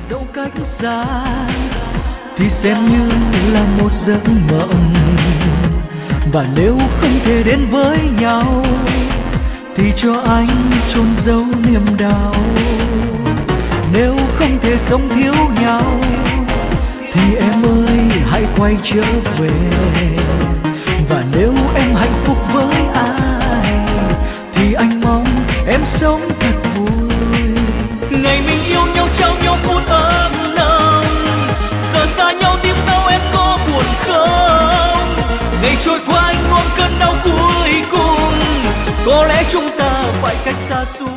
dẫu cách xa thì xem như là một giấc mộng. Và nếu không thể đến với nhau thì cho anh chôn giấu niềm đau. Nếu không thể sống thiếu nhau thì em ơi hãy quay trở về. Và nếu em hạnh phúc với ai thì anh mong em sống thật vui. Ngày mình yêu nhau trao nhau phút ấm nồng, giờ xa nhau tìm sao em có buồn không? Ngày trôi qua anh ôm cơn đau cuối cùng, có lẽ chúng ta phải cách xa xôi.